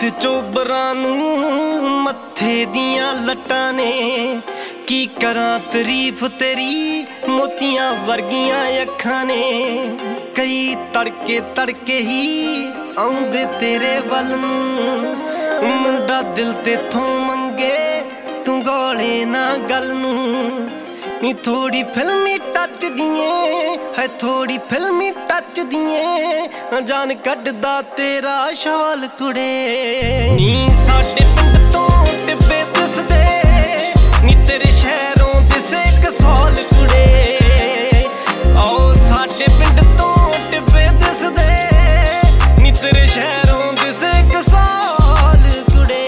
चोबरां नूं मत्थे दियां लट्टां ने की करां तारीफ तेरी मोतियां वर्गियां अखां ने। कई तड़के तड़के ही आउंदे तेरे वल नूं मुंडा दिल तेथों मंगे तू गौले ना गल नूं। नी थोड़ी फिल्मी टच दिए है थोड़ी फिल्मी टच दिए जान कड्डदा तेरा शाल कुड़े। नी साडे पिंड तो टिब्बे दिसदे नी तेरे शहरों दिसे कसौल कुड़े। आओ साडे पिंड तो टिब्बे दिसदे नी तेरे शहरों दिसे कसौल कुड़े।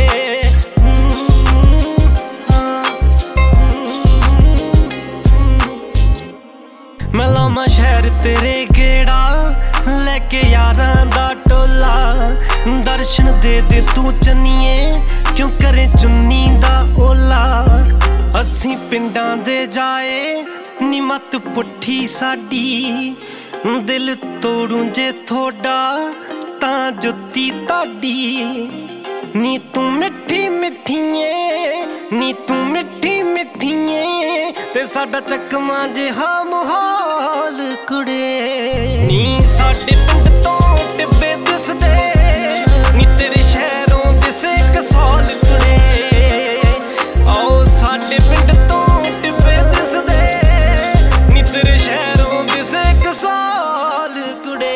मैं लामा शहर तेरे गेड़ा लेके यारां दा टोला। दर्शन दे दे तू चन्निए क्यों करे चुन्नी दा ओला। असीं पिंडां दे जाए नी मत पुट्ठी साडी दिल तोड़ूं जे थोड़ा तां जुत्ती ताडी। नी तू मिठी मिठिए नी तू मिठी मिठिए ते साडा चकमा जिहा माहौल कुड़े। नी साडे पिंड तो टिब्बे दिसदे नी तेरे शहरों दिसे कसौल कुड़े। आओ साडे पिंड तो टिब्बे दिसदे नी तेरे शहरों दिसे कसौल कुड़े।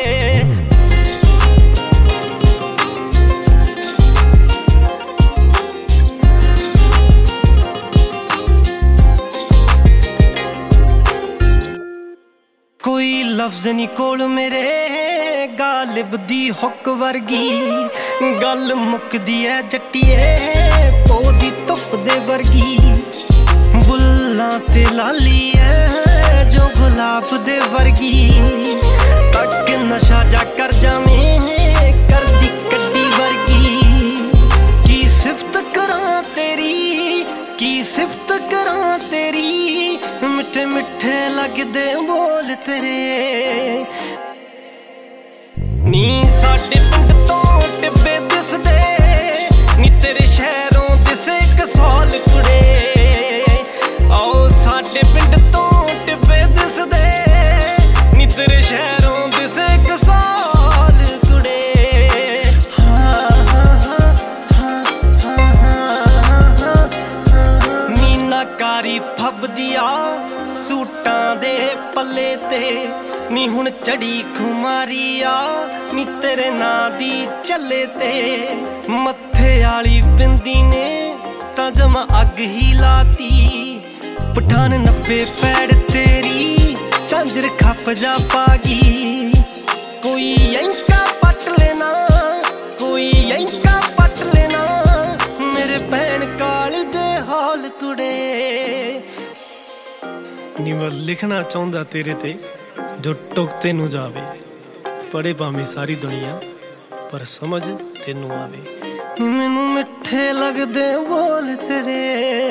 कोई लफ्ज नी कोल मेरे गालिब दी हुक वर्गी गल मुकदी है जट्टिए पो दी धुप दे वर्गी। बुल्लां ते लाली है जो गुलाब दे वर्गी तक नशा जा कर जावें कर दी कड्डी वर्गी। की सिफत करां तेरी की सिफत करां तेरी मिठे मिठे लगदे बोल तेरे। नी साडे पिंड तो टिब्बे दिसदे नी तेरे शहरों दिसे कसौल कुड़े। आओ साडे पिंड तो टिब्बे दिसदे नी तेरे शहरों दिसे कसौल कुड़े। मीनाकारी फबदिया सूटां दे पल्ले ते नी हुण चढ़ी खुमारिया नी तेरे नां दी चले ते। मत्थे आली बिंदी ने तां जमा अग ही लाती पठान नब्बे पैड़ तेरी झांजर खप जा पागी। कोई एंका पट लेना कोई एंका पट लेना मेरे भैन काल दे हाल कुड़े। नी मैं लिखना चाहुंदा तेरे ते जो टुक तेनू जावे पढ़े भावें सारी दुनिया पर समझ तेनू आवे। नी मैनू मिठे लगदे बोल तेरे।